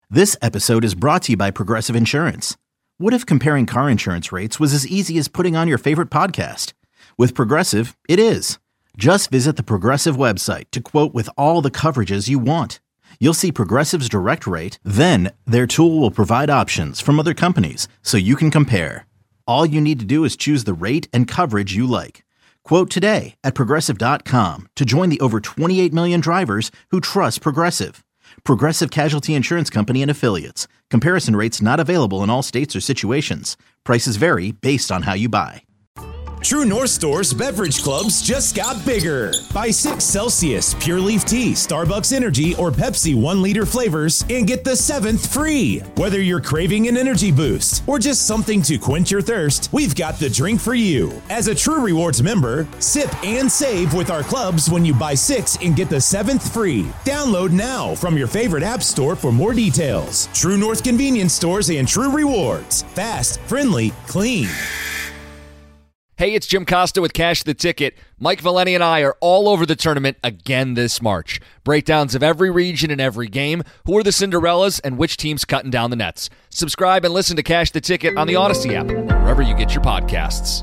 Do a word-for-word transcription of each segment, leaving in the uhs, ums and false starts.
This episode is brought to you by Progressive Insurance. What if comparing car insurance rates was as easy as putting on your favorite podcast? With Progressive, it is. Just visit the Progressive website to quote with all the coverages you want. You'll see Progressive's direct rate, then their tool will provide options from other companies so you can compare. All you need to do is choose the rate and coverage you like. Quote today at progressive dot com to join the over twenty-eight million drivers who trust Progressive. Progressive Casualty Insurance Company and Affiliates. Comparison rates not available in all states or situations. Prices vary based on how you buy. True North Store's beverage clubs just got bigger. Buy six Celsius, Pure Leaf Tea, Starbucks Energy, or Pepsi one liter flavors and get the seventh free. Whether you're craving an energy boost or just something to quench your thirst, we've got the drink for you. As a True Rewards member, sip and save with our clubs when you buy six and get the seventh free. Download now from your favorite app store for more details. True North Convenience Stores and True Rewards. Fast, friendly, clean. Hey, it's Jim Costa with Cash the Ticket. Mike Valeni and I are all over the tournament again this March. Breakdowns of every region and every game, who are the Cinderellas, and which team's cutting down the nets. Subscribe and listen to Cash the Ticket on the Odyssey app, wherever you get your podcasts.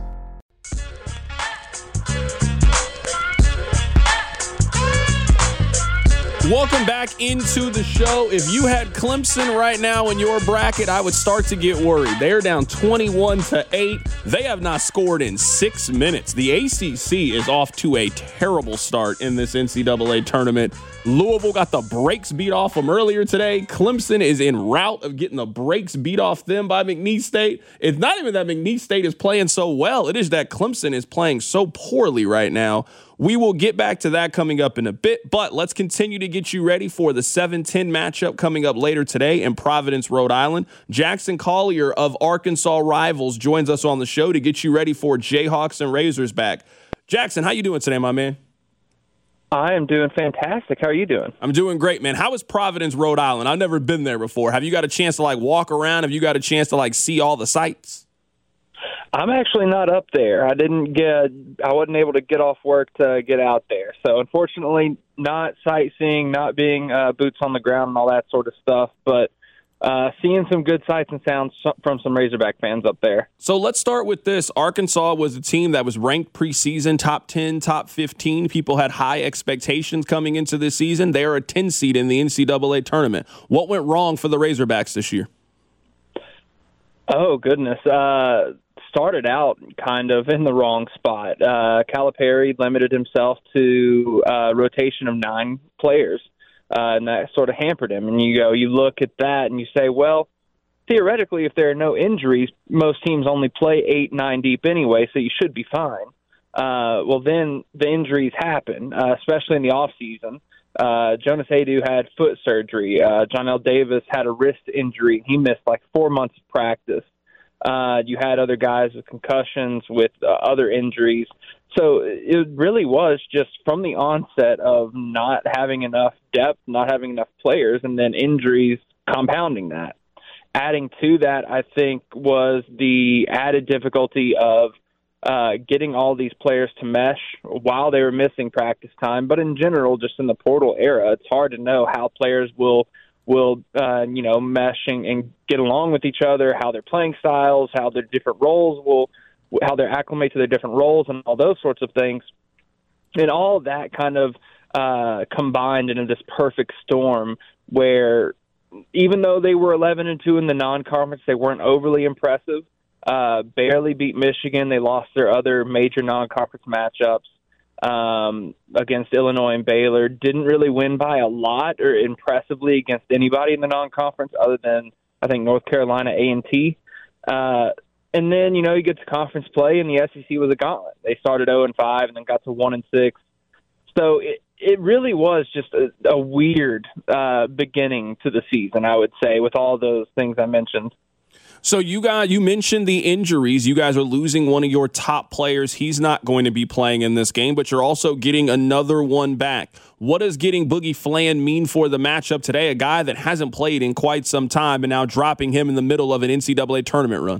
Welcome back into the show. If you had Clemson right now in your bracket, I would start to get worried. They are down twenty-one to eight. They have not scored in six minutes. The A C C is off to a terrible start in this N C double A tournament. Louisville got the brakes beat off them earlier today. Clemson is en route of getting the brakes beat off them by McNeese State. It's not even that McNeese State is playing so well. It is that Clemson is playing so poorly right now. We will get back to that coming up in a bit, but let's continue to get you ready for the seven ten matchup coming up later today in Providence, Rhode Island. Jackson Collier of Arkansas Rivals joins us on the show to get you ready for Jayhawks and Razorback. Jackson, how you doing today, my man? I am doing fantastic. How are you doing? I'm doing great, man. How is Providence, Rhode Island? I've never been there before. Have you got a chance to, like, walk around? Have you got a chance to, like, see all the sights? I'm actually not up there. I didn't get, I wasn't able to get off work to get out there. So unfortunately, not sightseeing, not being uh, boots on the ground and all that sort of stuff, but uh, seeing some good sights and sounds from some Razorback fans up there. So let's start with this. Arkansas was a team that was ranked preseason, top ten, top fifteen. People had high expectations coming into this season. They are a ten seed in the N C double A tournament. What went wrong for the Razorbacks this year? Oh, goodness. Uh, started out kind of in the wrong spot. Uh, Calipari limited himself to a rotation of nine players, uh, and that sort of hampered him. And you go, you look at that and you say, well, theoretically, if there are no injuries, most teams only play eight, nine deep anyway, so you should be fine. Uh, well, then the injuries happen, uh, especially in the off season. Uh, Jonas Adu had foot surgery. Uh, John L. Davis had a wrist injury. He missed like four months of practice. Uh, you had other guys with concussions, with uh, other injuries. So it really was just from the onset of not having enough depth, not having enough players, and then injuries compounding that. Adding to that, I think, was the added difficulty of uh, getting all these players to mesh while they were missing practice time. But in general, just in the portal era, it's hard to know how players will will, uh, you know, mesh and, and get along with each other, how their playing styles, how their different roles will, how they're acclimate to their different roles and all those sorts of things. And all of that kind of uh, combined into this perfect storm where even though they were eleven and two in the non-conference, they weren't overly impressive, uh, barely beat Michigan. They lost their other major non-conference matchups. Um, against Illinois and Baylor, didn't really win by a lot or impressively against anybody in the non-conference other than, I think, North Carolina A and T. Uh, and then, you know, you get to conference play, and the S E C was a gauntlet. They started oh and five and then got to one and six. So it, it really was just a, a weird uh, beginning to the season, I would say, with all those things I mentioned. So you guys, you mentioned the injuries. You guys are losing one of your top players. He's not going to be playing in this game, but you're also getting another one back. What does getting Boogie Fland mean for the matchup today? A guy that hasn't played in quite some time and now dropping him in the middle of an N C double A tournament run.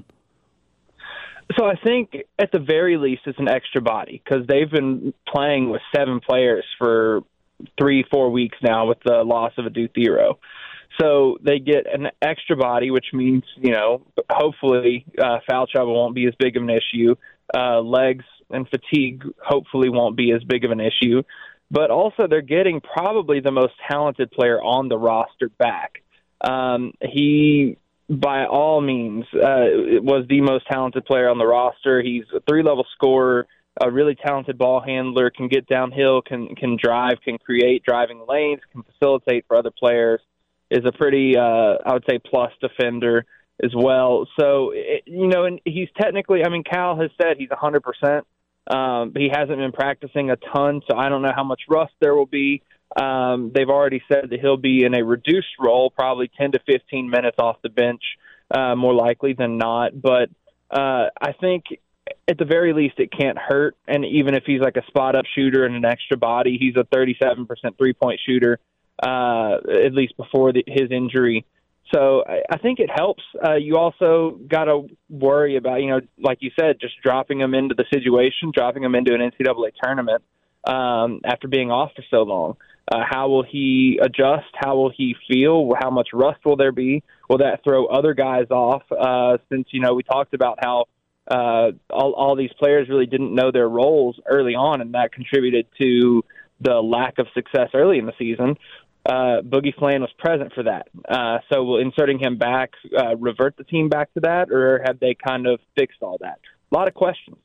So I think at the very least it's an extra body because they've been playing with seven players for three, four weeks now with the loss of Adu Thero. So they get an extra body, which means, you know, hopefully uh, foul trouble won't be as big of an issue. Uh, legs and fatigue hopefully won't be as big of an issue. But also they're getting probably the most talented player on the roster back. Um, he, by all means, uh, was the most talented player on the roster. He's a three-level scorer, a really talented ball handler, can get downhill, can can drive, can create driving lanes, can facilitate for other players. Is a pretty, uh, I would say, plus defender as well. So, it, you know, and he's technically, I mean, Cal has said he's one hundred percent. Um, but he hasn't been practicing a ton, so I don't know how much rust there will be. Um, they've already said that he'll be in a reduced role, probably ten to fifteen minutes off the bench, uh, more likely than not. But uh, I think at the very least it can't hurt. And even if he's like a spot-up shooter and an extra body, he's a thirty-seven percent three-point shooter. Uh, at least before the, his injury. So I, I think it helps. Uh, you also got to worry about, you know, like you said, just dropping him into the situation, dropping him into an N C double A tournament um, after being off for so long. Uh, how will he adjust? How will he feel? How much rust will there be? Will that throw other guys off? Uh, since, you know, we talked about how uh, all, all these players really didn't know their roles early on, and that contributed to the lack of success early in the season. Uh, Boogie Flan was present for that. Uh, so will inserting him back uh, revert the team back to that, or have they kind of fixed all that? A lot of questions.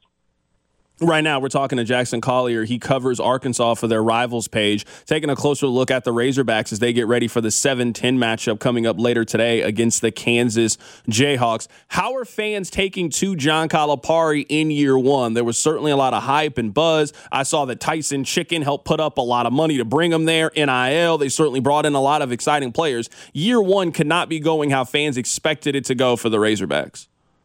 Right now, we're talking to Jackson Collier. He covers Arkansas for their Rivals page, taking a closer look at the Razorbacks as they get ready for the seven ten matchup coming up later today against the Kansas Jayhawks. How are fans taking to John Calipari in year one? There was certainly a lot of hype and buzz. I saw that Tyson Chicken helped put up a lot of money to bring him there. N I L, they certainly brought in a lot of exciting players. Year one could not be going how fans expected it to go for the Razorbacks.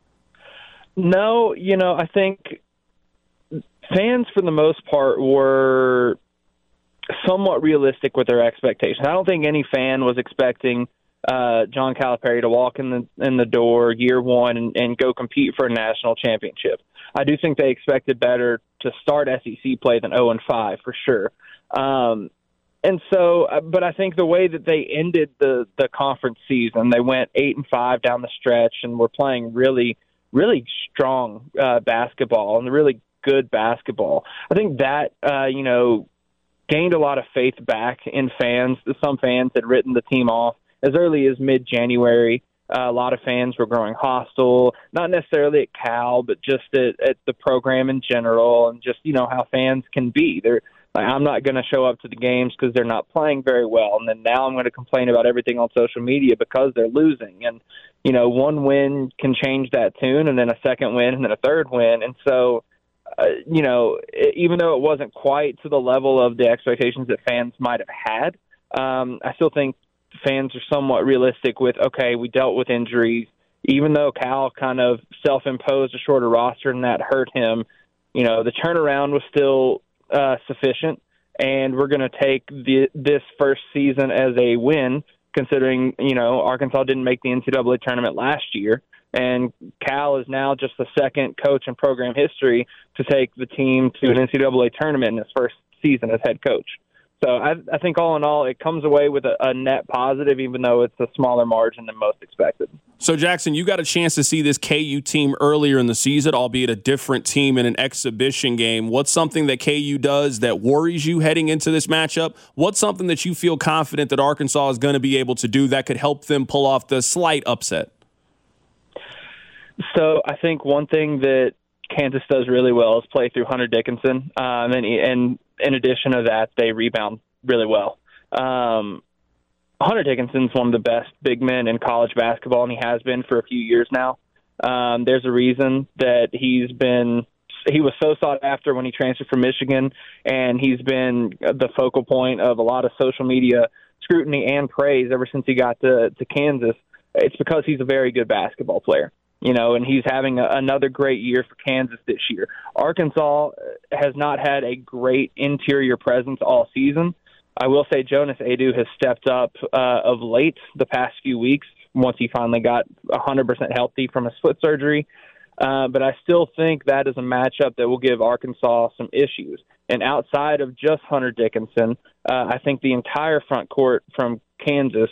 No, you know, I think fans, for the most part, were somewhat realistic with their expectations. I don't think any fan was expecting uh, John Calipari to walk in the in the door year one and, and go compete for a national championship. I do think they expected better to start S E C play than oh and five for sure. Um, and so, but I think the way that they ended the the conference season, they went eight and five down the stretch and were playing really, really strong uh, basketball and really good basketball. I think that, uh, you know, gained a lot of faith back in fans. Some fans had written the team off as early as mid-January. Uh, a lot of fans were growing hostile, not necessarily at Cal, but just at, at the program in general, and just, you know, how fans can be. They're like, I'm not going to show up to the games because they're not playing very well, and then now I'm going to complain about everything on social media because they're losing. And, you know, one win can change that tune, and then a second win, and then a third win. And so, Uh, you know, even though it wasn't quite to the level of the expectations that fans might have had, um, I still think fans are somewhat realistic with, okay, we dealt with injuries. Even though Cal kind of self-imposed a shorter roster and that hurt him, you know, the turnaround was still uh, sufficient, and we're going to take the, this first season as a win, considering, you know, Arkansas didn't make the N C double A tournament last year. And Cal is now just the second coach in program history to take the team to an N C double A tournament in his first season as head coach. So I, I think all in all, it comes away with a, a net positive, even though it's a smaller margin than most expected. So, Jackson, you got a chance to see this K U team earlier in the season, albeit a different team in an exhibition game. What's something that K U does that worries you heading into this matchup? What's something that you feel confident that Arkansas is going to be able to do that could help them pull off the slight upset? So I think one thing that Kansas does really well is play through Hunter Dickinson. Um, and, and in addition to that, they rebound really well. Um, Hunter Dickinson's one of the best big men in college basketball, and he has been for a few years now. Um, there's a reason that he's been he was so sought after when he transferred from Michigan, and he's been the focal point of a lot of social media scrutiny and praise ever since he got to, to Kansas. It's because he's a very good basketball player. You know, and he's having a, another great year for Kansas this year. Arkansas has not had a great interior presence all season. I will say Jonas Adu has stepped up uh, of late the past few weeks once he finally got one hundred percent healthy from his foot surgery. Uh, but I still think that is a matchup that will give Arkansas some issues. And outside of just Hunter Dickinson, uh, I think the entire front court from Kansas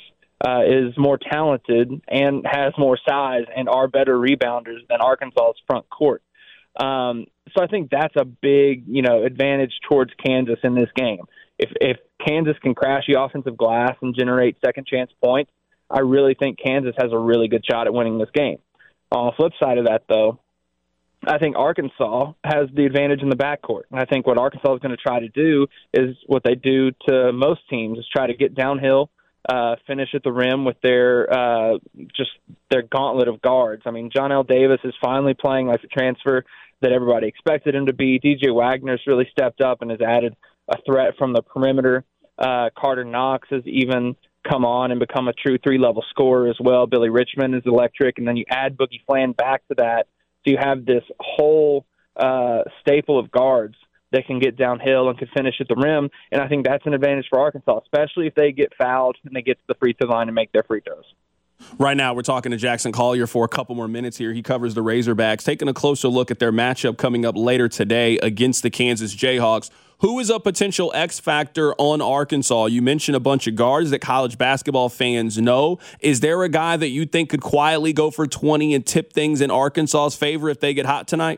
uh, is more talented and has more size and are better rebounders than Arkansas's front court. Um, so I think that's a big, you know, advantage towards Kansas in this game. If if Kansas can crash the offensive glass and generate second chance points, I really think Kansas has a really good shot at winning this game. On the flip side of that, though, I think Arkansas has the advantage in the backcourt. And I think what Arkansas is going to try to do is what they do to most teams, is try to get downhill, uh, finish at the rim with their uh, just their gauntlet of guards. I mean, John L. Davis is finally playing like the transfer that everybody expected him to be. D J Wagner's really stepped up and has added a threat from the perimeter. Uh, Carter Knox has even come on and become a true three-level scorer as well. Billy Richmond is electric, and then you add Boogie Flan back to that. So you have this whole uh, staple of guards that can get downhill and can finish at the rim, and I think that's an advantage for Arkansas, especially if they get fouled and they get to the free throw line and make their free throws. Right now, we're talking to Jackson Collier for a couple more minutes here. He covers the Razorbacks, taking a closer look at their matchup coming up later today against the Kansas Jayhawks. Who is a potential X factor on Arkansas? You mentioned a bunch of guards that college basketball fans know. Is there a guy that you think could quietly go for twenty and tip things in Arkansas's favor if they get hot tonight?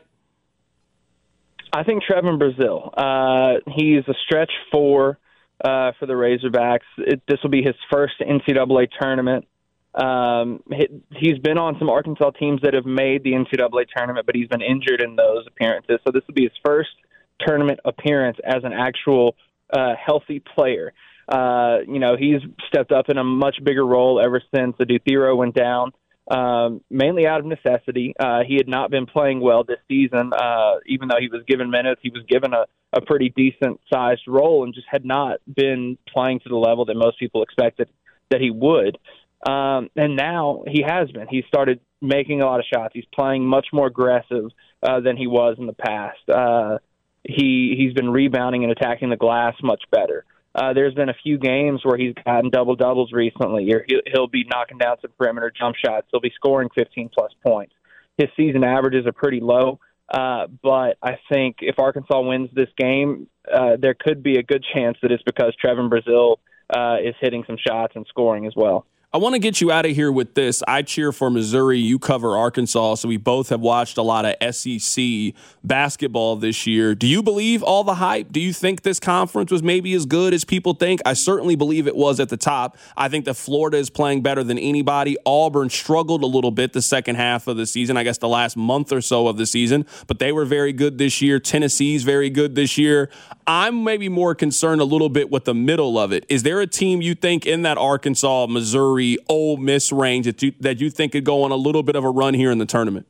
I think Trevin Brazile. Uh, he's a stretch four uh, for the Razorbacks. It, this will be his first N C double A tournament. Um, he, he's been on some Arkansas teams that have made the N C double A tournament, but he's been injured in those appearances. So this will be his first tournament appearance as an actual uh, healthy player. Uh, you know, he's stepped up in a much bigger role ever since Adou went down, um, mainly out of necessity. Uh, he had not been playing well this season. Uh, even though he was given minutes, he was given a, a pretty decent-sized role and just had not been playing to the level that most people expected that he would. Um, and now he has been. He started making a lot of shots. He's playing much more aggressive uh, than he was in the past. Uh, he, he's been rebounding and attacking the glass much better. Uh, there's been a few games where he's gotten double-doubles recently. Or he'll, he'll be knocking down some perimeter jump shots. He'll be scoring fifteen-plus points. His season averages are pretty low, uh, but I think if Arkansas wins this game, uh, there could be a good chance that it's because Trevin Brazile uh, is hitting some shots and scoring as well. I want to get you out of here with this. I cheer for Missouri. You cover Arkansas, so we both have watched a lot of S E C basketball this year. Do you believe all the hype? Do you think this conference was maybe as good as people think? I certainly believe it was at the top. I think that Florida is playing better than anybody. Auburn struggled a little bit the second half of the season, I guess the last month or so of the season, but they were very good this year. Tennessee's very good this year. I'm maybe more concerned a little bit with the middle of it. Is there a team you think in that Arkansas, Missouri, Ole Miss range that you, that you think could go on a little bit of a run here in the tournament?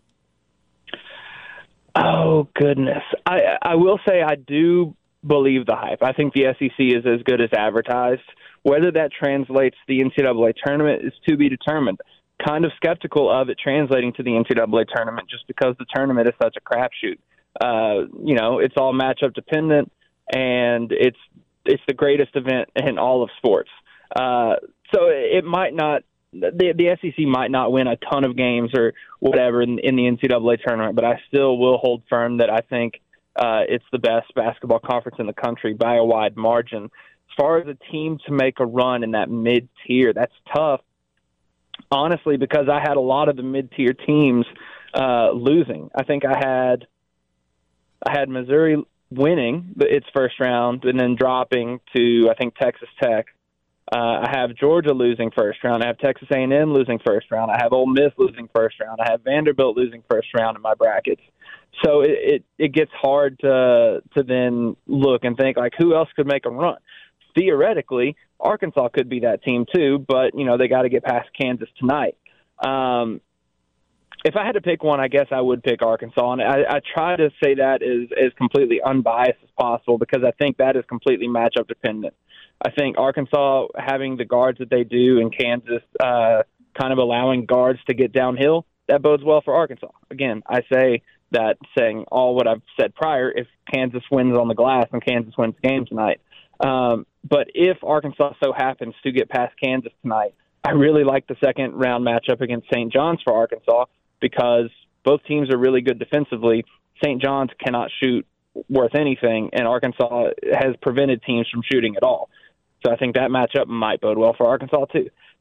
Oh, goodness. I, I will say I do believe the hype. I think the S E C is as good as advertised. Whether that translates to the N C double A tournament is to be determined. Kind of skeptical of it translating to the N C double A tournament just because the tournament is such a crapshoot. Uh, you know, it's all matchup dependent, and it's it's the greatest event in all of sports. Uh, so it might not the, the S E C might not win a ton of games or whatever in, in the N C double A tournament, but I still will hold firm that I think uh, it's the best basketball conference in the country by a wide margin. As far as a team to make a run in that mid-tier, that's tough, honestly, because I had a lot of the mid-tier teams uh, losing. I think I had I had Missouri winning its first round and then dropping to, I think, Texas Tech. Uh, I have Georgia losing first round. I have Texas A and M losing first round. I have Ole Miss losing first round. I have Vanderbilt losing first round in my brackets. So it, it, it gets hard to to then look and think, like, who else could make a run? Theoretically, Arkansas could be that team too, but, you know, they got to get past Kansas tonight. Um, if I had to pick one, I guess I would pick Arkansas. And I, I try to say that as, as completely unbiased as possible because I think that is completely matchup dependent. I think Arkansas having the guards that they do and Kansas uh, kind of allowing guards to get downhill, that bodes well for Arkansas. Again, I say that saying all what I've said prior, if Kansas wins on the glass and Kansas wins the game tonight. Um, but if Arkansas so happens to get past Kansas tonight, I really like the second round matchup against Saint John's for Arkansas because both teams are really good defensively. Saint John's cannot shoot worth anything, and Arkansas has prevented teams from shooting at all. So I think that matchup might bode well for Arkansas too.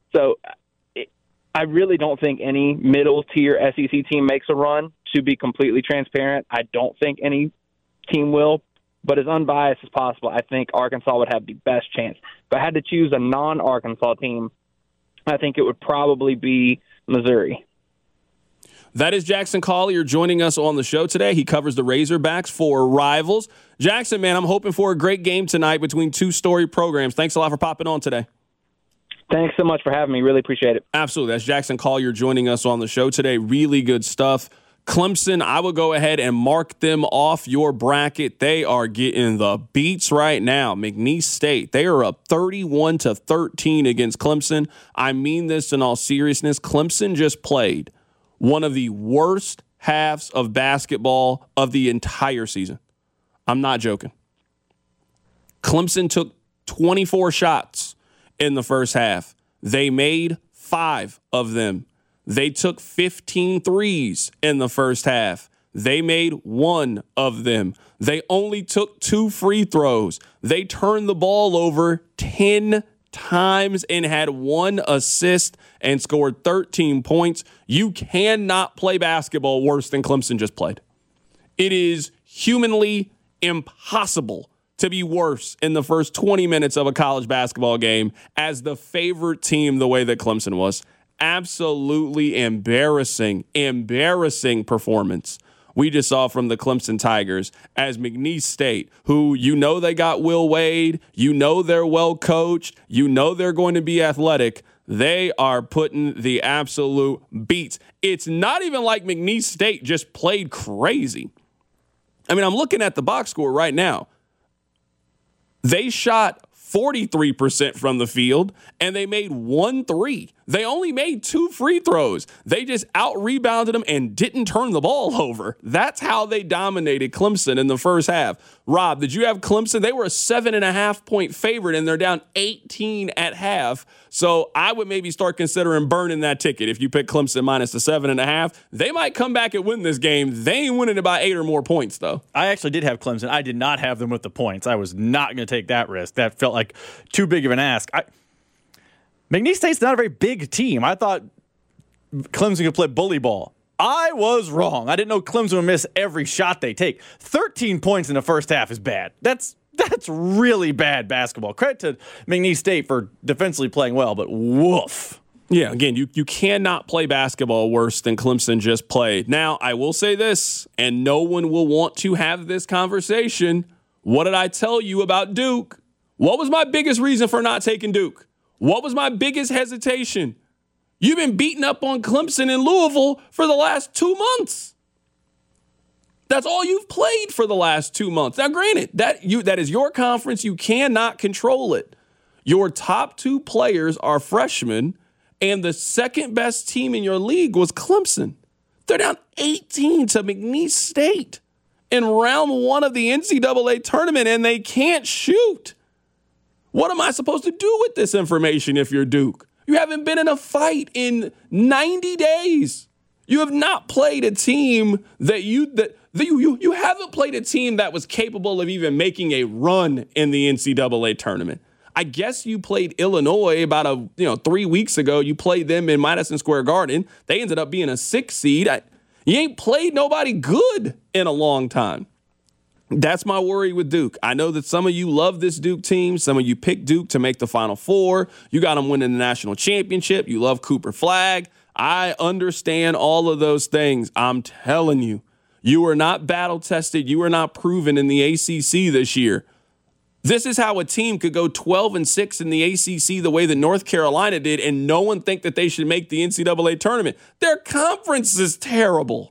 So it, I really don't think any middle-tier S E C team makes a run. To be completely transparent, I don't think any team will. But as unbiased as possible, I think Arkansas would have the best chance. If I had to choose a non-Arkansas team, I think it would probably be Missouri. That is Jackson Collier joining us on the show today. He covers the Razorbacks for Rivals. Jackson, man, I'm hoping for a great game tonight between two storied programs. Thanks a lot for popping on today. Thanks so much for having me. Really appreciate it. Absolutely. That's Jackson Collier joining us on the show today. Really good stuff. Clemson, I would go ahead and mark them off your bracket. They are getting the beats right now. McNeese State, they are up thirty-one to thirteen against Clemson. I mean this in all seriousness. Clemson just played one of the worst halves of basketball of the entire season. I'm not joking. Clemson took twenty-four shots in the first half. They made five of them. They took fifteen threes in the first half. They made one of them. They only took two free throws. They turned the ball over ten times and had one assist and scored thirteen points. You cannot play basketball worse than Clemson just played. It is humanly impossible to be worse in the first twenty minutes of a college basketball game as the favorite team the way that Clemson was. Absolutely embarrassing, embarrassing performance we just saw from the Clemson Tigers as McNeese State, who you know they got Will Wade, you know they're well coached, you know they're going to be athletic. They are putting the absolute beats. It's not even like McNeese State just played crazy. I mean, I'm looking at the box score right now. They shot forty-three percent from the field, and they made one three. They only made two free throws. They just out-rebounded them and didn't turn the ball over. That's how they dominated Clemson in the first half. Rob, did you have Clemson? They were a seven and a half point favorite, and they're down eighteen at half. So I would maybe start considering burning that ticket if you pick Clemson minus the seven and a half. They might come back and win this game. They ain't winning it by eight or more points, though. I actually did have Clemson. I did not have them with the points. I was not going to take that risk. That felt like too big of an ask. I, McNeese State's not a very big team. I thought Clemson could play bully ball. I was wrong. I didn't know Clemson would miss every shot they take. thirteen points in the first half is bad. That's that's really bad basketball. Credit to McNeese State for defensively playing well, but woof. Yeah, again, you, you cannot play basketball worse than Clemson just played. Now, I will say this, and no one will want to have this conversation. What did I tell you about Duke? What was my biggest reason for not taking Duke? What was my biggest hesitation? You've been beating up on Clemson in Louisville for the last two months. That's all you've played for the last two months. Now, granted, that you that is your conference. You cannot control it. Your top two players are freshmen, and the second best team in your league was Clemson. They're down eighteen to McNeese State in round one of the N C double A tournament, and they can't shoot. What am I supposed to do with this information if you're Duke? You haven't been in a fight in ninety days. You have not played a team that you that, that you, you you haven't played a team that was capable of even making a run in the N C double A tournament. I guess you played Illinois about a you know three weeks ago. You played them in Madison Square Garden. They ended up being a six seed. I, you ain't played nobody good in a long time. That's my worry with Duke. I know that some of you love this Duke team. Some of you picked Duke to make the Final Four. You got them winning the national championship. You love Cooper Flagg. I understand all of those things. I'm telling you, you are not battle tested. You are not proven in the A C C this year. This is how a team could go twelve and six in the A C C the way that North Carolina did, and no one think that they should make the N C double A tournament. Their conference is terrible.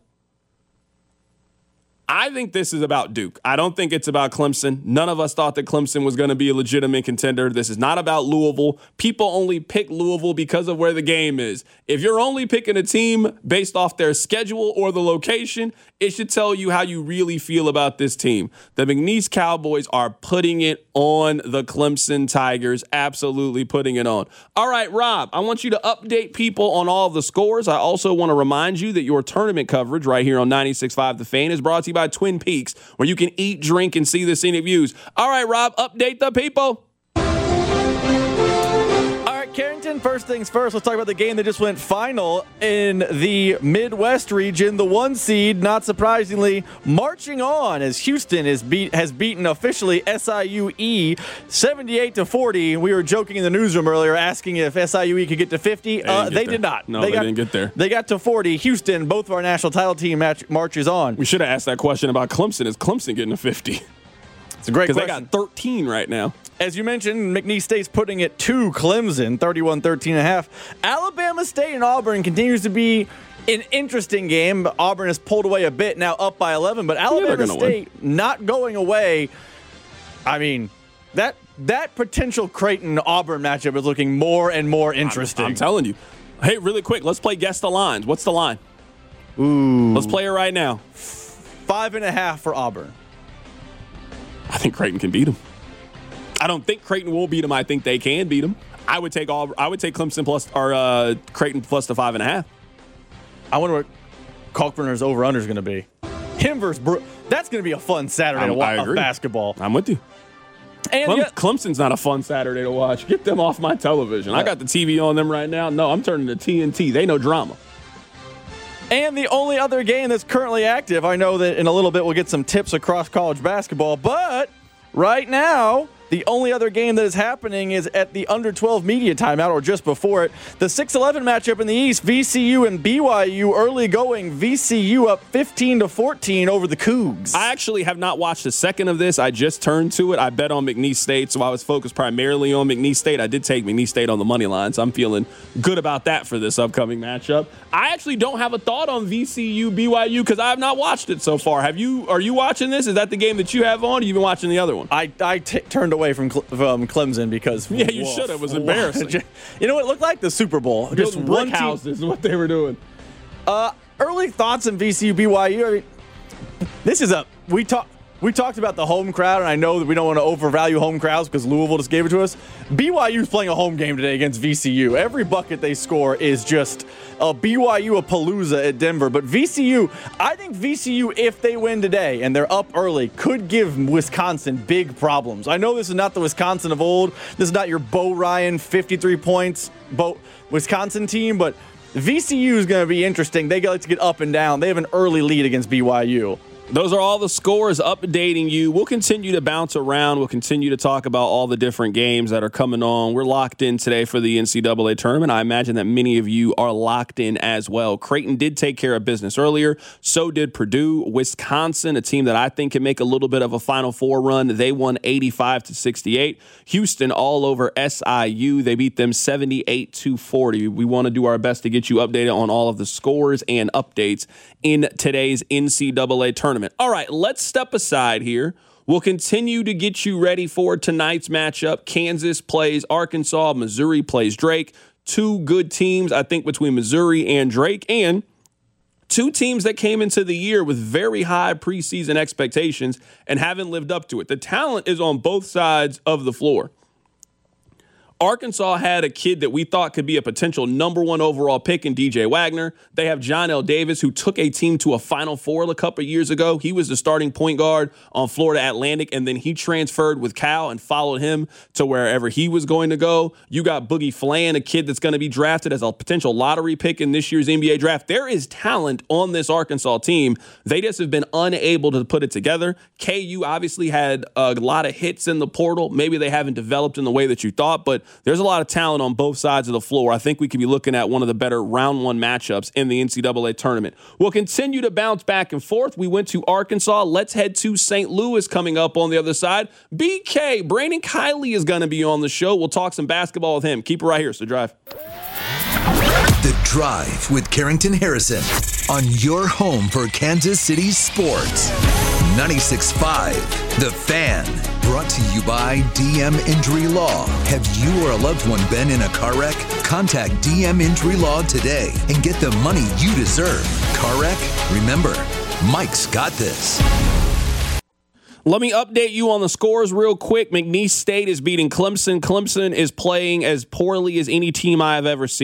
I think this is about Duke. I don't think it's about Clemson. None of us thought that Clemson was going to be a legitimate contender. This is not about Louisville. People only pick Louisville because of where the game is. If you're only picking a team based off their schedule or the location, it should tell you how you really feel about this team. The McNeese Cowboys are putting it on the Clemson Tigers, absolutely putting it on. All right, Rob, I want you to update people on all of the scores. I also want to remind you that your tournament coverage right here on ninety-six point five The Fan is brought to you by Twin Peaks, where you can eat, drink, and see the scenic views. All right, Rob, update the people. All right, Carrington, region. First things first, let's talk about the game that just went final in the Midwest region. The one seed, not surprisingly, marching on as Houston is beat has beaten officially S I U E seventy-eight to forty. We were joking in the newsroom earlier, asking if S I U E could get to fifty. They, uh, they there. did not. No, they, they got, didn't get there. They got to forty. Houston, both of our national title team match, marches on. We should have asked that question about Clemson. Is Clemson getting to fifty? It's a great question. Because they got thirteen right now. As you mentioned, McNeese State's putting it to Clemson, thirty-one thirteen and a half. Alabama State and Auburn continues to be an interesting game. Auburn has pulled away a bit, now up by eleven, but Alabama yeah, State win. not going away. I mean, that that potential Creighton-Auburn matchup is looking more and more interesting. I'm, I'm telling you. Hey, really quick, let's play Guess the Lines. What's the line? Ooh. Let's play it right now. Five and a half for Auburn. I think Creighton can beat them. I don't think Creighton will beat them. I think they can beat them. I would take all. I would take Clemson plus or uh, Creighton plus the five and a half. I wonder what Kalkbrenner's over/under is going to be. Him versus Bro- that's going to be a fun Saturday I'm, to watch I agree. basketball. I'm with you. And Clem- yeah, Clemson's not a fun Saturday to watch. Get them off my television. I got the T V on them right now. No, I'm turning to T N T. They know drama. And the only other game that's currently active, I know that in a little bit we'll get some tips across college basketball, but right now, the only other game that is happening is at the under twelve media timeout, or just before it. The six eleven matchup in the East, V C U and B Y U early going. V C U up fifteen to fourteen over the Cougs. I actually have not watched a second of this. I just turned to it. I bet on McNeese State, so I was focused primarily on McNeese State. I did take McNeese State on the money line, so I'm feeling good about that for this upcoming matchup. I actually don't have a thought on V C U B Y U because I have not watched it so far. Have you? Are you watching this? Is that the game that you have on? Or you been watching the other one? I, I t- turned away from, Cle- from Clemson because yeah, you woof, should have. It was woof. embarrassing. You know what? It looked like the Super Bowl. Just Building one brick team. houses is what they were doing. Uh, early thoughts on V C U B Y U. I mean, this is a we talk we talked about the home crowd, and I know that we don't want to overvalue home crowds because Louisville just gave it to us. B Y U's playing a home game today against V C U. Every bucket they score is just a B Y U a palooza at Denver. But V C U, I think V C U, if they win today and they're up early, could give Wisconsin big problems. I know this is not the Wisconsin of old. This is not your Bo Ryan fifty-three points Bo Wisconsin team, but V C U is going to be interesting. They like to get up and down. They have an early lead against B Y U. Those are all the scores updating you. We'll continue to bounce around. We'll continue to talk about all the different games that are coming on. We're locked in today for the N C double A tournament. I imagine that many of you are locked in as well. Creighton did take care of business earlier. So did Purdue. Wisconsin, a team that I think can make a little bit of a Final Four run. They won eighty-five to sixty-eight. Houston all over S I U. They beat them seventy-eight to forty. We want to do our best to get you updated on all of the scores and updates in today's N C double A tournament. All right, let's step aside here. We'll continue to get you ready for tonight's matchup. Kansas plays Arkansas. Missouri plays Drake. Two good teams, I think, between Missouri and Drake, and two teams that came into the year with very high preseason expectations and haven't lived up to it. The talent is on both sides of the floor. Arkansas had a kid that we thought could be a potential number one overall pick in D J Wagner. They have John L. Davis, who took a team to a Final Four a couple of years ago. He was the starting point guard on Florida Atlantic, and then he transferred with Cal and followed him to wherever he was going to go. You got Boogie Flan, a kid that's going to be drafted as a potential lottery pick in this year's N B A draft. There is talent on this Arkansas team. They just have been unable to put it together. K U obviously had a lot of hits in the portal. Maybe they haven't developed in the way that you thought, but there's a lot of talent on both sides of the floor. I think we could be looking at one of the better round one matchups in the N C double A tournament. We'll continue to bounce back and forth. We went to Arkansas. Let's head to Saint Louis coming up on the other side. B K, Brandon Kiley is going to be on the show. We'll talk some basketball with him. Keep it right here, so drive. The Drive with Carrington Harrison on your home for Kansas City sports. ninety-six point five, The Fan. Brought to you by D M Injury Law. Have you or a loved one been in a car wreck? Contact D M Injury Law today and get the money you deserve. Car wreck? Remember, Mike's got this. Let me update you on the scores real quick. McNeese State is beating Clemson. Clemson is playing as poorly as any team I have ever seen.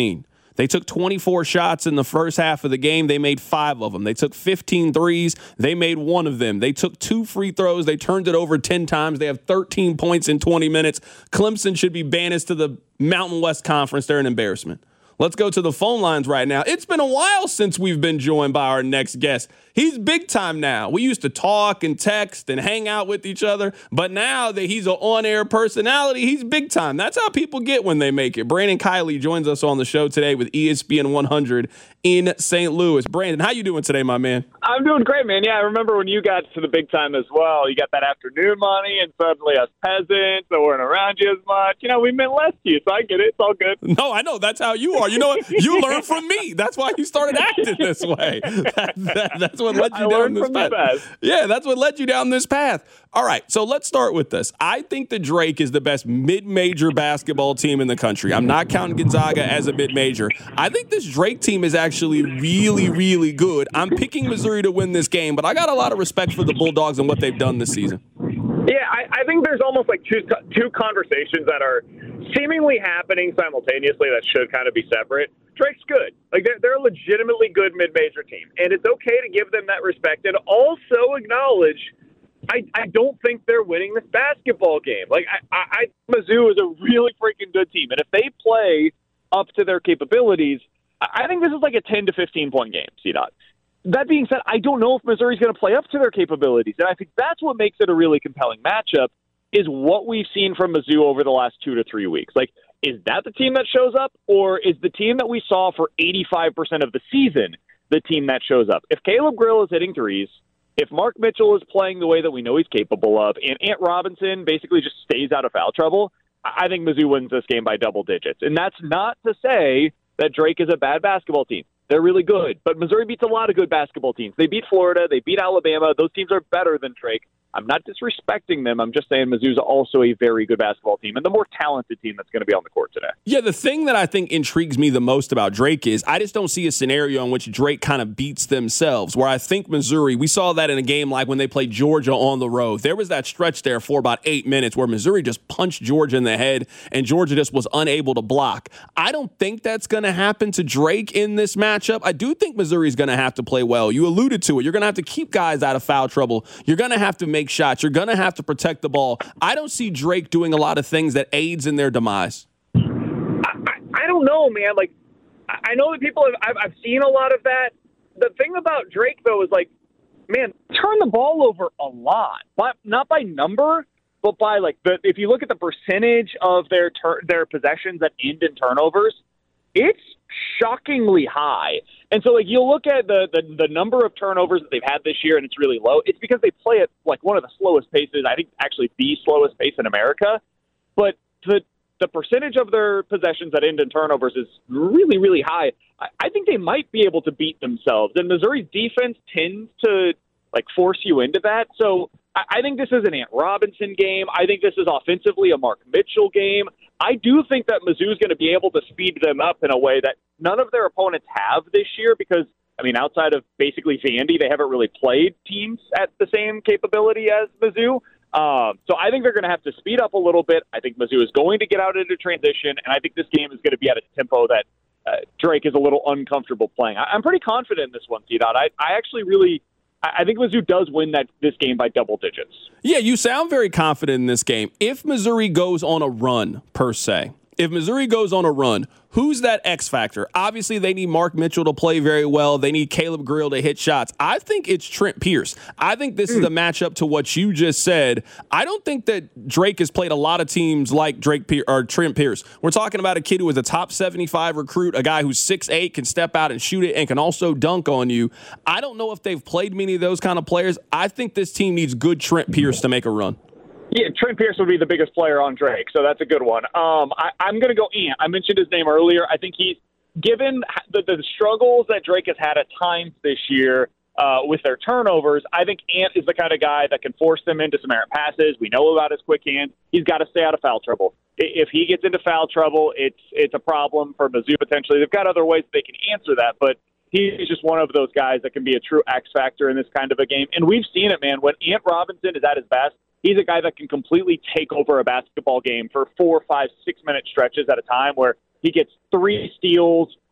They took twenty-four shots in the first half of the game. They made five of them. They took fifteen threes. They made one of them. They took two free throws. They turned it over ten times. They have thirteen points in twenty minutes. Clemson should be banished to the Mountain West Conference. They're an embarrassment. Let's go to the phone lines right now. It's been a while since we've been joined by our next guest. He's big time now. We used to talk and text and hang out with each other, but now that he's an on-air personality, he's big time. That's how people get when they make it. Brandon Kiley joins us on the show today with E S P N one hundred in Saint Louis. Brandon, how you doing today, my man? I'm doing great, man. Yeah, I remember when you got to the big time as well. You got that afternoon money, and suddenly us peasants that weren't around you as much. You know, we meant less to you, so I get it. It's all good. No, I know. That's how you are. You know what? You learned from me. That's why you started acting this way. That, that, that's what led you I down this from path. The best. Yeah, that's what led you down this path. All right, so let's start with this. I think the Drake is the best mid-major basketball team in the country. I'm not counting Gonzaga as a mid-major. I think this Drake team is actually really, really good. I'm picking Missouri to win this game, but I got a lot of respect for the Bulldogs and what they've done this season. Yeah, I, I think there's almost like two two conversations that are seemingly happening simultaneously that should kind of be separate. Drake's good. Like, they're, they're a legitimately good mid-major team, and it's okay to give them that respect and also acknowledge I, I don't think they're winning this basketball game. Like, I, I, I Mizzou is a really freaking good team, and if they play up to their capabilities, I, I think this is like a ten to fifteen point game, C-Dot. That being said, I don't know if Missouri's going to play up to their capabilities, and I think that's what makes it a really compelling matchup is what we've seen from Mizzou over the last two to three weeks. Like, is that the team that shows up, or is the team that we saw for eighty-five percent of the season the team that shows up? If Caleb Grill is hitting threes, if Mark Mitchell is playing the way that we know he's capable of, and Ant Robinson basically just stays out of foul trouble, I think Mizzou wins this game by double digits. And that's not to say that Drake is a bad basketball team. They're really good. But Missouri beats a lot of good basketball teams. They beat Florida. They beat Alabama. Those teams are better than Drake. I'm not disrespecting them. I'm just saying Mizzou's also a very good basketball team and the more talented team that's going to be on the court today. Yeah, the thing that I think intrigues me the most about Drake is I just don't see a scenario in which Drake kind of beats themselves, where I think Missouri, we saw that in a game like when they played Georgia on the road. There was that stretch there for about eight minutes where Missouri just punched Georgia in the head and Georgia just was unable to block. I don't think that's going to happen to Drake in this matchup. I do think Missouri's going to have to play well. You alluded to it. You're going to have to keep guys out of foul trouble. You're going to have to make shots. You're going to have to protect the ball. I don't see Drake doing a lot of things that aids in their demise. I, I, I don't know, man. Like, I know that people have, I've, I've seen a lot of that. The thing about Drake, though, is like, man, turn the ball over a lot, but not by number, but by like the, if you look at the percentage of their tur- their possessions that end in turnovers, it's shockingly high. And so, like, you'll look at the, the the number of turnovers that they've had this year, and it's really low. It's because they play at, like, one of the slowest paces, I think actually the slowest pace in America. But the the percentage of their possessions that end in turnovers is really, really high. I, I think they might be able to beat themselves. And Missouri's defense tends to, like, force you into that. So I, I think this is an Ant Robinson game. I think this is offensively a Mark Mitchell game. I do think that Mizzou's going to be able to speed them up in a way that none of their opponents have this year because, I mean, outside of basically Vandy, they haven't really played teams at the same capability as Mizzou. Um, so I think they're going to have to speed up a little bit. I think Mizzou is going to get out into transition, and I think this game is going to be at a tempo that uh, Drake is a little uncomfortable playing. I, I'm pretty confident in this one, T-Dot. I, I actually really – I think Mizzou does win that this game by double digits. Yeah, you sound very confident in this game. If Missouri goes on a run, per se, if Missouri goes on a run, who's that X factor? Obviously, they need Mark Mitchell to play very well. They need Caleb Grill to hit shots. I think it's Trent Pierce. I think this mm. is a matchup to what you just said. I don't think that Drake has played a lot of teams like Drake Pier- or Trent Pierce. We're talking about a kid who is a top seventy-five recruit, a guy who's six eight, can step out and shoot it, and can also dunk on you. I don't know if they've played many of those kind of players. I think this team needs good Trent Pierce to make a run. Yeah, Trent Pierce would be the biggest player on Drake, so that's a good one. Um, I, I'm going to go Ant. I mentioned his name earlier. I think he's, given the, the struggles that Drake has had at times this year uh, with their turnovers, I think Ant is the kind of guy that can force them into some errant passes. We know about his quick hands. He's got to stay out of foul trouble. If he gets into foul trouble, it's it's a problem for Mizzou potentially. They've got other ways they can answer that, but he's just one of those guys that can be a true X factor in this kind of a game. And we've seen it, man. When Ant Robinson is at his best, he's a guy that can completely take over a basketball game for four, five, six-minute stretches at a time where he gets three steals,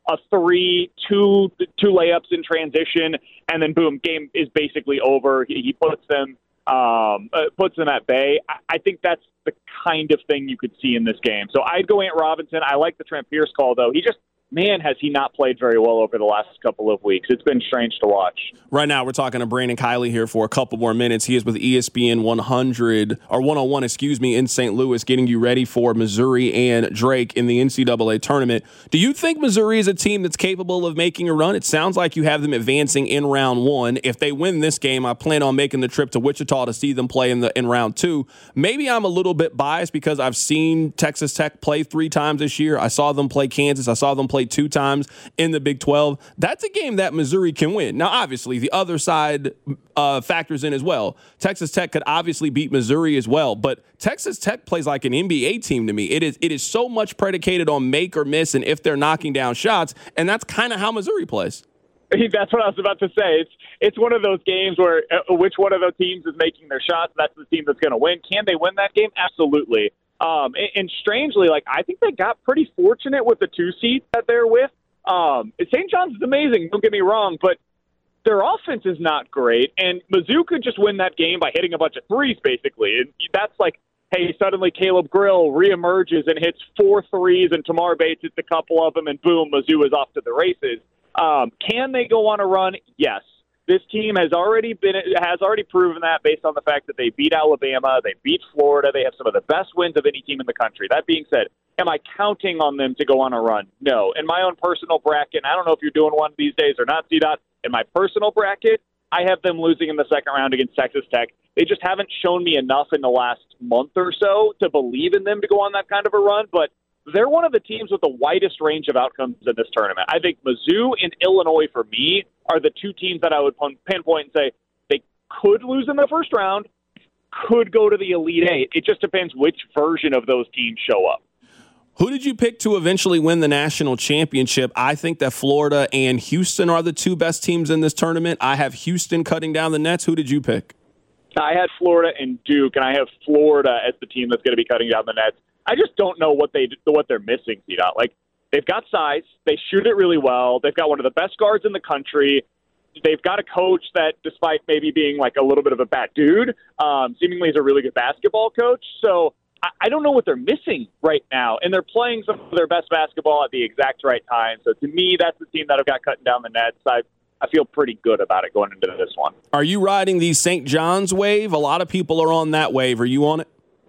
a three, two, two layups in transition, and then boom, game is basically over. He, he puts them, um, uh, puts them at bay. I, I think that's the kind of thing you could see in this game. So I'd go Ant Robinson. I like the Trent Pierce call, though. He just, man, has he not played very well over the last couple of weeks. It's been strange to watch. Right now, we're talking to Brandon Kiley here for a couple more minutes. He is with E S P N one hundred, or one oh one, excuse me, in Saint Louis, getting you ready for Missouri and Drake in the N C double A tournament. Do you think Missouri is a team that's capable of making a run? It sounds like you have them advancing in round one. If they win this game, I plan on making the trip to Wichita to see them play in the in round two. Maybe I'm a little bit biased because I've seen Texas Tech play three times this year. I saw them play Kansas. I saw them play two times in the Big twelve. That's a game that Missouri can win. Now, obviously, the other side uh, factors in as well. Texas Tech could obviously beat Missouri as well, but Texas Tech plays like an N B A team to me. It is it is so much predicated on make or miss and if they're knocking down shots, and that's kind of how Missouri plays. That's what I was about to say. It's it's one of those games where uh, which one of the teams is making their shots, that's the team that's going to win. Can they win that game? Absolutely. Um, and, and strangely, like I think they got pretty fortunate with the two seed that they're with. Um, Saint John's is amazing, don't get me wrong, but their offense is not great. And Mizzou could just win that game by hitting a bunch of threes, basically. And that's like, hey, suddenly Caleb Grill reemerges and hits four threes, and Tamar Bates hits a couple of them, and boom, Mizzou is off to the races. Um, can they go on a run? Yes. This team has already been has already proven that based on the fact that they beat Alabama, they beat Florida, they have some of the best wins of any team in the country. That being said, am I counting on them to go on a run? No. In my own personal bracket, and I don't know if you're doing one these days or not, C-Dot, in my personal bracket, I have them losing in the second round against Texas Tech. They just haven't shown me enough in the last month or so to believe in them to go on that kind of a run, but they're one of the teams with the widest range of outcomes in this tournament. I think Mizzou and Illinois, for me, are the two teams that I would pinpoint and say they could lose in the first round, could go to the Elite Eight. It just depends which version of those teams show up. Who did you pick to eventually win the national championship? I think that Florida and Houston are the two best teams in this tournament. I have Houston cutting down the nets. Who did you pick? I had Florida and Duke, and I have Florida as the team that's going to be cutting down the nets. I just don't know what they what they're missing, C-Dot. Like, they've got size. They shoot it really well. They've got one of the best guards in the country. They've got a coach that, despite maybe being like a little bit of a bad dude, um, seemingly is a really good basketball coach. So I, I don't know what they're missing right now. And they're playing some of their best basketball at the exact right time. So to me, that's the team that I've got cutting down the nets. I I feel pretty good about it going into this one. Are you riding the Saint John's wave? A lot of people are on that wave. Are you on it?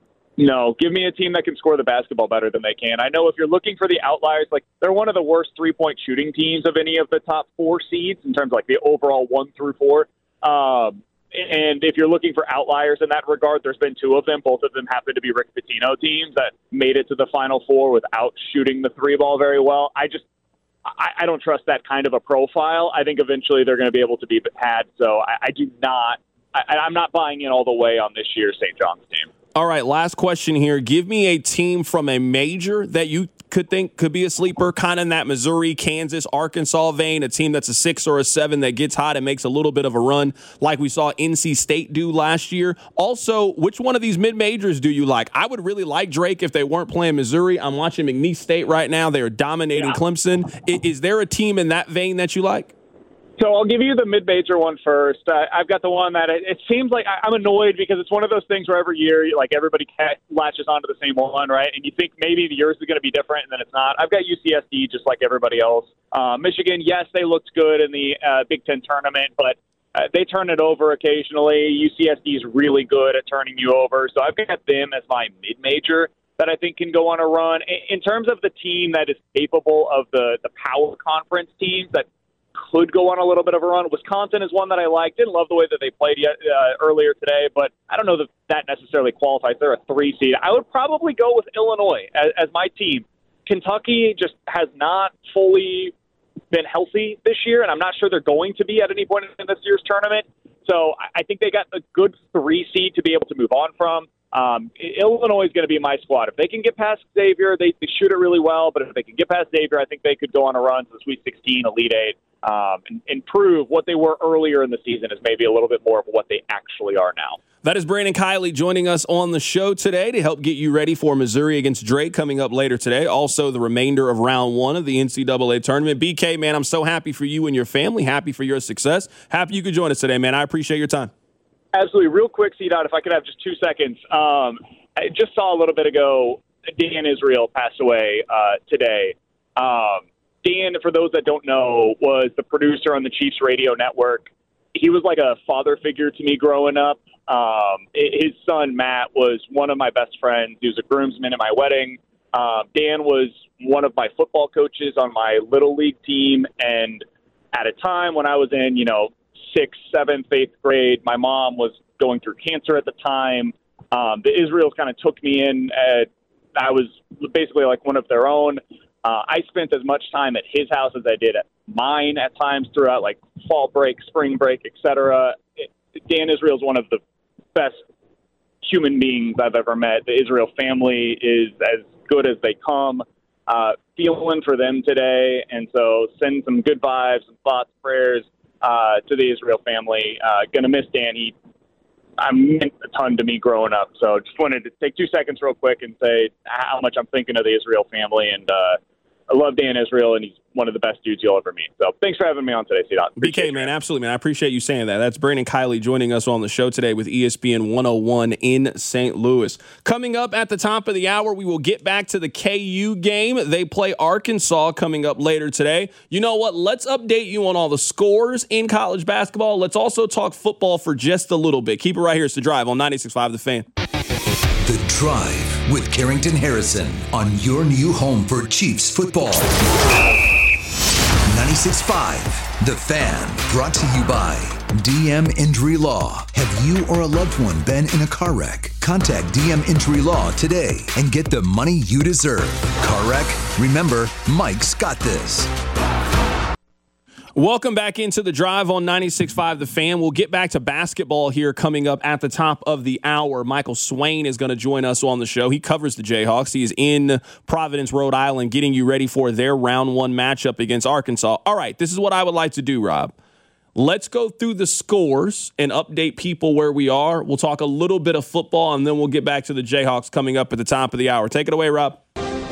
No, give me a team that can score the basketball better than they can. I know if you're looking for the outliers, like they're one of the worst three-point shooting teams of any of the top four seeds in terms of like the overall one through four. Um, and if you're looking for outliers in that regard, there's been two of them. Both of them happen to be Rick Pitino teams that made it to the Final Four without shooting the three ball very well. I just I, I don't trust that kind of a profile. I think eventually they're going to be able to be had. So I, I do not. I, I'm not buying in all the way on this year's Saint John's team. All right, last question here. Give me a team from a major that you could think could be a sleeper, kind of in that Missouri, Kansas, Arkansas vein, a team that's a six or a seven that gets hot and makes a little bit of a run like we saw N C State do last year. Also, which one of these mid-majors do you like? I would really like Drake if they weren't playing Missouri. I'm watching McNeese State right now. They are dominating yeah. Clemson. Is, is there a team in that vein that you like? So I'll give you the mid-major one first. Uh, I've got the one that it, it seems like I, I'm annoyed because it's one of those things where every year, like everybody latches onto the same one, right? And you think maybe the yours is going to be different, and then it's not. I've got U C S D just like everybody else. Uh, Michigan, yes, they looked good in the uh, Big Ten tournament, but uh, they turn it over occasionally. U C S D is really good at turning you over, so I've got them as my mid-major that I think can go on a run. In terms of the team that is capable of the, the power conference teams that could go on a little bit of a run. Wisconsin is one that I like. Didn't love the way that they played yet, uh, earlier today, but I don't know that that necessarily qualifies. They're a three seed. I would probably go with Illinois as, as my team. Kentucky just has not fully been healthy this year, and I'm not sure they're going to be at any point in this year's tournament. So I think they got a good three seed to be able to move on from. Um, Illinois is going to be my squad. If they can get past Xavier, they, they shoot it really well. But if they can get past Xavier, I think they could go on a run to the Sweet sixteen, Elite Eight, um, and, and prove what they were earlier in the season is maybe a little bit more of what they actually are now. That is Brandon Kiley joining us on the show today to help get you ready for Missouri against Drake coming up later today. Also, the remainder of round one of the N C double A tournament. B K, man, I'm so happy for you and your family. Happy for your success. Happy you could join us today, man. I appreciate your time. Absolutely. Real quick, C-Dot, if I could have just two seconds. Um, I just saw a little bit ago, Dan Israel passed away uh, today. Um, Dan, for those that don't know, was the producer on the Chiefs radio network. He was like a father figure to me growing up. Um, his son, Matt, was one of my best friends. He was a groomsman at my wedding. Um, Dan was one of my football coaches on my little league team. And at a time when I was in, you know, sixth, seventh, eighth grade, my mom was going through cancer at the time. Um, the Israels kind of took me in. At, I was basically like one of their own. Uh, I spent as much time at his house as I did at mine at times throughout, like, fall break, spring break, et cetera. Dan Israel is one of the best human beings I've ever met. The Israel family is as good as they come. Uh, feeling for them today, and so send some good vibes and thoughts, prayers uh, to the Israel family. Uh, gonna miss Dan. He I meant a ton to me growing up. So just wanted to take two seconds real quick and say how much I'm thinking of the Israel family. And uh, I love Dan Israel, and he's one of the best dudes you'll ever meet. So thanks for having me on today, C-Dot. B K, man, absolutely, man. I appreciate you saying that. That's Brandon Kiley joining us on the show today with E S P N one oh one in Saint Louis. Coming up at the top of the hour, we will get back to the K U game. They play Arkansas coming up later today. You know what? Let's update you on all the scores in college basketball. Let's also talk football for just a little bit. Keep it right here. It's The Drive on ninety-six point five The Fan. The Drive with Carrington Harrison on your new home for Chiefs football. ninety-six point five The Fan, brought to you by D M Injury Law. Have you or a loved one been in a car wreck? Contact D M Injury Law today and get the money you deserve. Car wreck? Remember, Mike's got this. Welcome back into The Drive on ninety-six point five The Fan. We'll get back to basketball here coming up at the top of the hour. Michael Swain is going to join us on the show. He covers the Jayhawks. He is in Providence, Rhode Island, getting you ready for their round one matchup against Arkansas. All right, this is what I would like to do, Rob. Let's go through the scores and update people where we are. We'll talk a little bit of football, and then we'll get back to the Jayhawks coming up at the top of the hour. Take it away, Rob.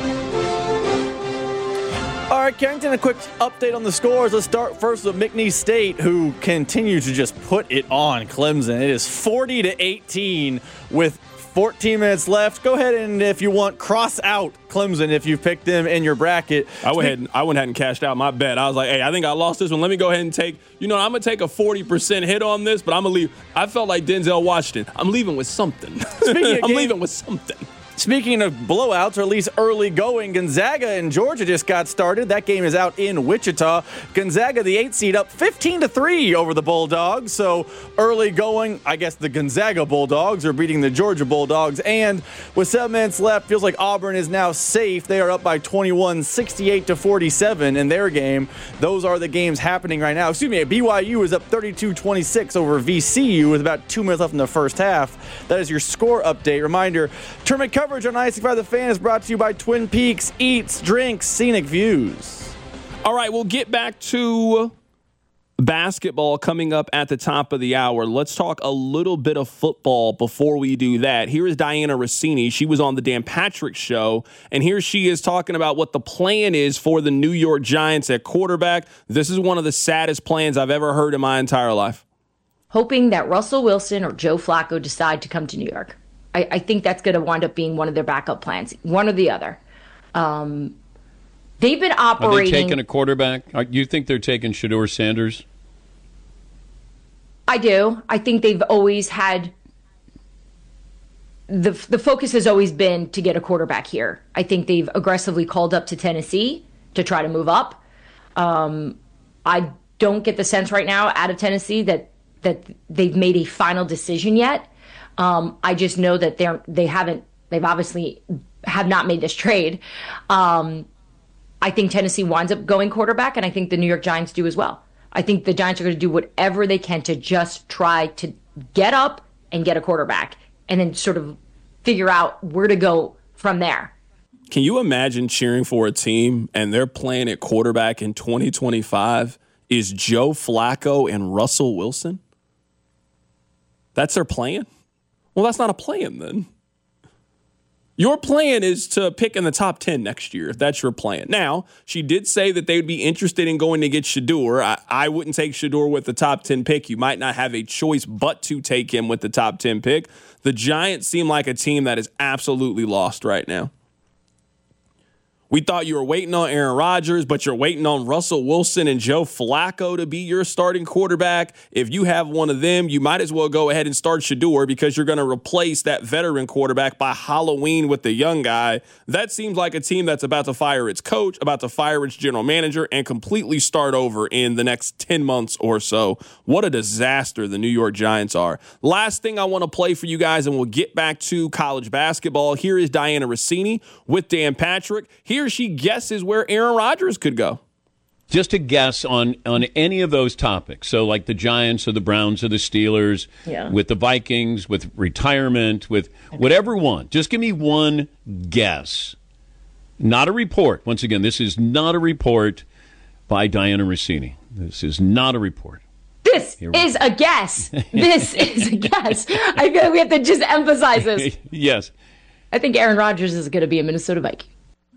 All right, Carrington, a quick update on the scores. Let's start first with McNeese State, who continue to just put it on Clemson. It is forty to eighteen with fourteen minutes left. Go ahead and, if you want, cross out Clemson if you picked them in your bracket. I went ahead and, I went ahead and cashed out my bet. I was like, hey, I think I lost this one. Let me go ahead and take, you know, I'm going to take a forty percent hit on this, but I'm going to leave. I felt like Denzel Washington. I'm leaving with something. Speaking of I'm game, leaving with something. Speaking of blowouts, or at least early going, Gonzaga and Georgia just got started. That game is out in Wichita. Gonzaga, the eight seed, up fifteen to three over the Bulldogs. So early going, I guess the Gonzaga Bulldogs are beating the Georgia Bulldogs. And with seven minutes left, feels like Auburn is now safe. They are up by twenty-one, sixty-eight to forty-seven in their game. Those are the games happening right now. Excuse me, B Y U is up thirty-two twenty-six over V C U with about two minutes left in the first half. That is your score update. Reminder, tournament coverage on ninety-six point five The Fan is brought to you by Twin Peaks Eats, Drinks, Scenic Views. All right, we'll get back to basketball coming up at the top of the hour. Let's talk a little bit of football before we do that. Here is Diana Rossini. She was on the Dan Patrick Show, and here she is talking about what the plan is for the New York Giants at quarterback. This is one of the saddest plans I've ever heard in my entire life. Hoping that Russell Wilson or Joe Flacco decide to come to New York. I, I think that's going to wind up being one of their backup plans, one or the other. Um, they've been operating. Are they taking a quarterback? Are, you think they're taking Shedeur Sanders? I do. I think they've always had the the focus has always been to get a quarterback here. I think they've aggressively called up to Tennessee to try to move up. Um, I don't get the sense right now out of Tennessee that that they've made a final decision yet. Um, I just know that they're they haven't they've obviously have not made this trade. Um, I think Tennessee winds up going quarterback, and I think the New York Giants do as well. I think the Giants are going to do whatever they can to just try to get up and get a quarterback, and then sort of figure out where to go from there. Can you imagine cheering for a team and they're playing at quarterback in twenty twenty-five is Joe Flacco and Russell Wilson? That's their plan? Well, that's not a plan then. Your plan is to pick in the top ten next year, if that's your plan. Now, she did say that they would be interested in going to get Shedeur. I, I wouldn't take Shedeur with the top ten pick. You might not have a choice but to take him with the top ten pick. The Giants seem like a team that is absolutely lost right now. We thought you were waiting on Aaron Rodgers, but you're waiting on Russell Wilson and Joe Flacco to be your starting quarterback. If you have one of them, you might as well go ahead and start Shedeur because you're going to replace that veteran quarterback by Halloween with the young guy. That seems like a team that's about to fire its coach, about to fire its general manager, and completely start over in the next ten months or so. What a disaster the New York Giants are. Last thing I want to play for you guys, and we'll get back to college basketball. Here is Diana Rossini with Dan Patrick. Here Here she guesses where Aaron Rodgers could go. Just a guess on, on any of those topics. So like the Giants or the Browns or the Steelers, yeah. with the Vikings, with retirement, with whatever one. Just give me one guess. Not a report. Once again, this is not a report by Diana Rossini. This is not a report. This is a guess. This is a guess. I feel like we have to just emphasize this. Yes. I think Aaron Rodgers is going to be a Minnesota Viking.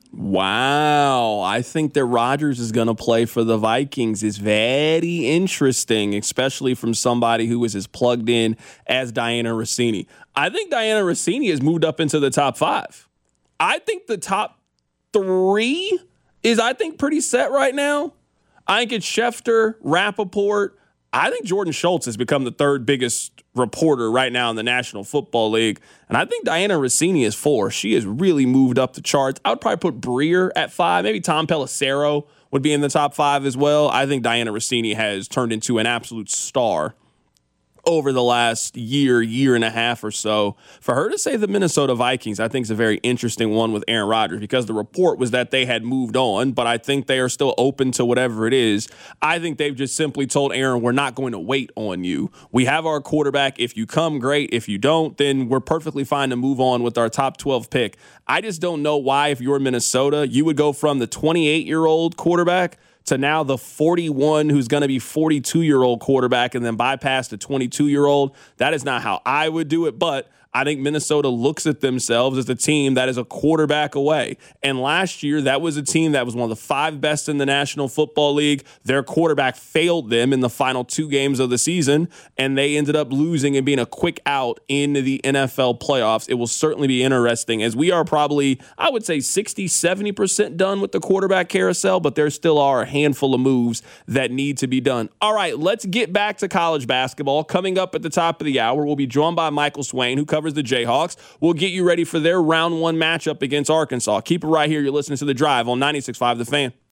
Wow. I think that Rodgers is going to play for the Vikings is very interesting, especially from somebody who is as plugged in as Diana Rossini. I think Diana Rossini has moved up into the top five. I think the top three is, I think, pretty set right now. I think it's Schefter, Rappaport. I think Jordan Schultz has become the third biggest reporter right now in the National Football League. And I think Diana Rossini is four. She has really moved up the charts. I would probably put Breer at five. Maybe Tom Pelissero would be in the top five as well. I think Diana Rossini has turned into an absolute star over the last year, year and a half or so. For her to say the Minnesota Vikings, I think is a very interesting one with Aaron Rodgers because the report was that they had moved on, but I think they are still open to whatever it is. I think they've just simply told Aaron, we're not going to wait on you. We have our quarterback. If you come, great. If you don't, then we're perfectly fine to move on with our top twelve pick. I just don't know why, if you're Minnesota, you would go from the twenty-eight-year-old quarterback to now the forty-one who's going to be forty-two-year-old quarterback and then bypass the twenty-two-year-old. That is not how I would do it, but I think Minnesota looks at themselves as a team that is a quarterback away. And last year, that was a team that was one of the five best in the National Football League. Their quarterback failed them in the final two games of the season, and they ended up losing and being a quick out in the N F L playoffs. It will certainly be interesting, as we are probably, I would say, sixty, seventy percent done with the quarterback carousel, but there still are a handful of moves that need to be done. All right, let's get back to college basketball. Coming up at the top of the hour, we'll be joined by Michael Swain, who covers the Jayhawks. We'll get you ready for their round one matchup against Arkansas. Keep it right here. You're listening to The Drive on ninety-six point five The Fan.